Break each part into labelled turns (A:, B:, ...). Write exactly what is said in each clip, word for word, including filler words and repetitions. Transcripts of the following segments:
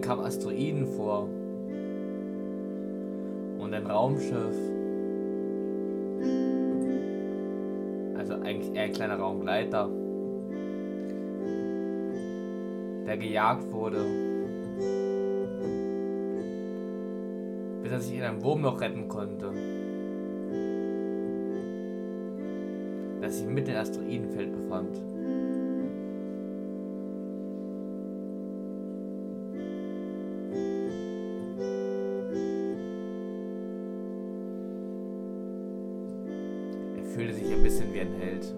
A: kamen Asteroiden vor und ein Raumschiff, also eigentlich eher ein kleiner Raumgleiter, der gejagt wurde, bis er sich in einem Wurmloch retten konnte, das sich mitten im Asteroidenfeld befand. Er fühlte sich ein bisschen wie ein Held.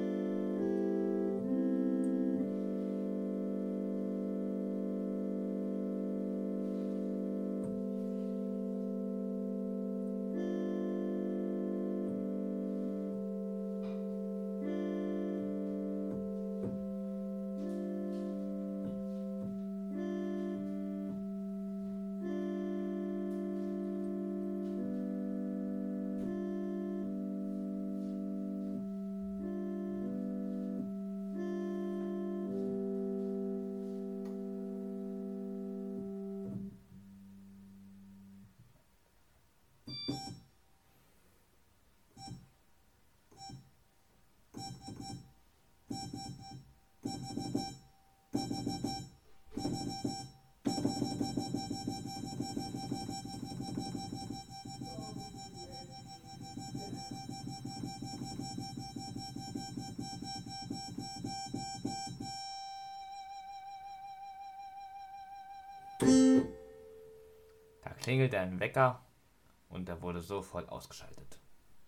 A: Da klingelte ein Wecker und er wurde sofort ausgeschaltet.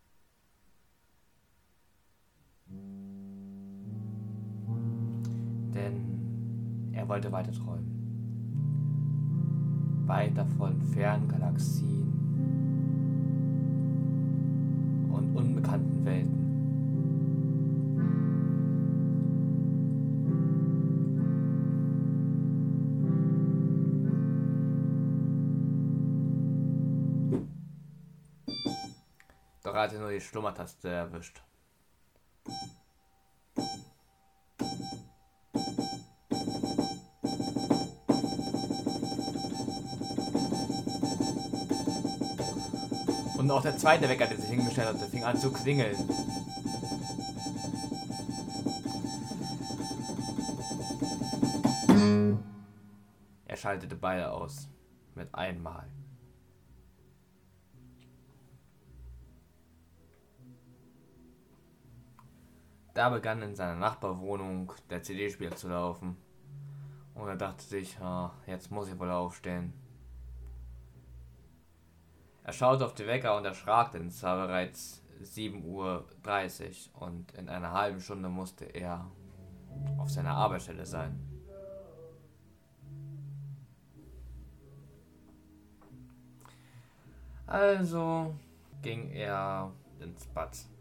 A: Denn er wollte weiter träumen. Weiter von fernen Galaxien und unbekannten Welten. Doch er hatte nur die Schlummertaste erwischt. Und auch der zweite Wecker, der sich hingestellt hatte, fing an zu klingeln. Er schaltete beide aus. Mit einmal. Da begann in seiner Nachbarwohnung der C D-Spieler zu laufen. Und er dachte sich, ah, jetzt muss ich wohl aufstehen. Er schaute auf die Wecker und erschrak, denn es war bereits sieben Uhr dreißig und in einer halben Stunde musste er auf seiner Arbeitsstelle sein. Also ging er ins Bad.